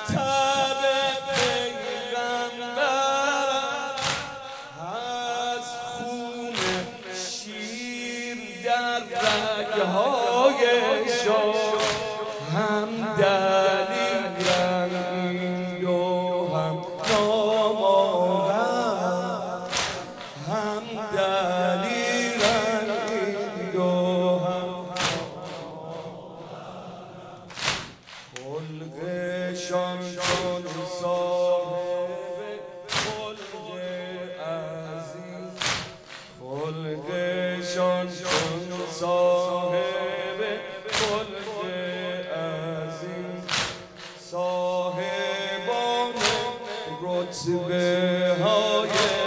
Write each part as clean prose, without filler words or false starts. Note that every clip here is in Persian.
مکتب پیغمبر از خون شیر در رگ‌هایشان هم دلیل رنگید و هم نامآور هم دلیل رنگید و هم خلقشان چون صاحب خلق عظیم خلقشان چون صاحب خلق عظیم صاحبان رتبه های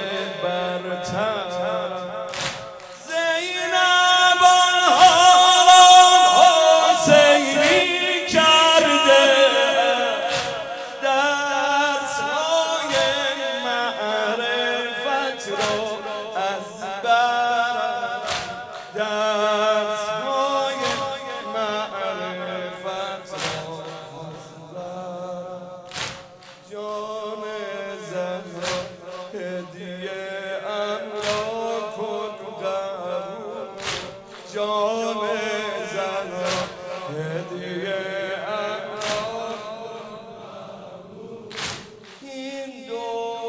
برتر زینب آنها را حسینی کرده درس‌های معرفت را از بر درس‌های معرفت را از بر جان زهرا هدیه ام را کن قبول جان زهرا هدیه ام را این دو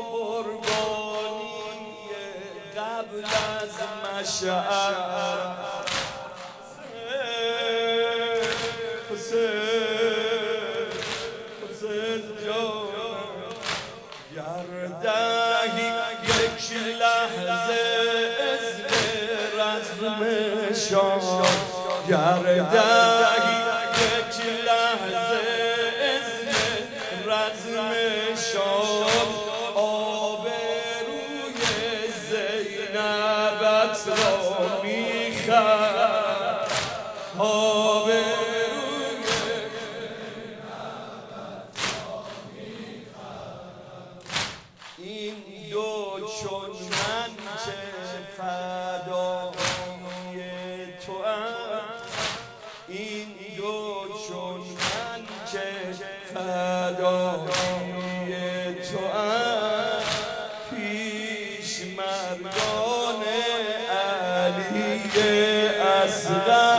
قربانی قبل از مشعر حسین جان گردهی یک لحظه اذن رزمشان گردهی یک لحظه اذن رزمشان آبروی زینبت را میخرد آبروی این دو چون من چه فدایی توام این دو چون من چه فدایی توام پیش مردان علی اصغر